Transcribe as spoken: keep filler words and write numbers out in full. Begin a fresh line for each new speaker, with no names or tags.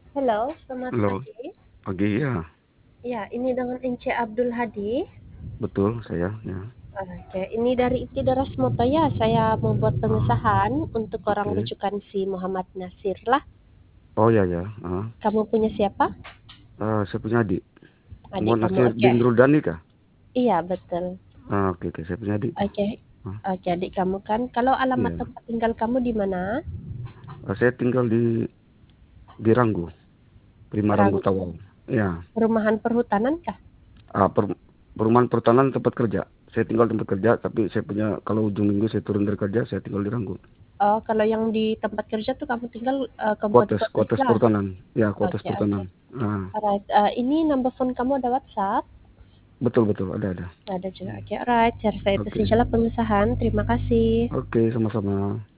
Halo, selamat
Halo,
pagi.
pagi ya,
Ya, ini dengan Ence Abdul Hadi.
betul saya ya.
Oke, ini dari Iktidaras Moto ya. Saya membuat
Ah,
pengesahan untuk orang
oke.
rujukan si Muhammad Nasir lah.
Oh ya ya. Ah,
Kamu punya siapa?
ah, saya punya adik.
Adik
Muhammad
kamu,
Nasir
oke.
bin Rudani kah?
Iya, betul.
Ah, oke oke, saya punya adik tuh.
Oke,
Ah,
oke adik kamu kan. Kalau alamat
iya.
tempat tinggal kamu di mana?
Ah, saya tinggal di di Ranggu, Prima Ranggu
Ranggu.
Tawau. Ya.
Perumahan perhutanan kah?
Ah, per, perumahan pertahanan tempat kerja. Saya tinggal tempat kerja, tapi saya punya kalau ujung minggu saya turun dari kerja, saya tinggal di Ranggu.
Oh, kalau yang di tempat kerja tuh kamu tinggal uh,
Kotes,
kompot-kotes
kotes
lah.
pertahanan. Ya, kotes
Oke, oke.
pertahanan. Ah,
Alright, uh, ini number phone kamu ada WhatsApp?
betul betul ada ada.
Ada juga.
Hmm,
Oke, alright. Share saya itu
Oke.
sajalah pengesahan. Terima kasih.
Oke, sama-sama.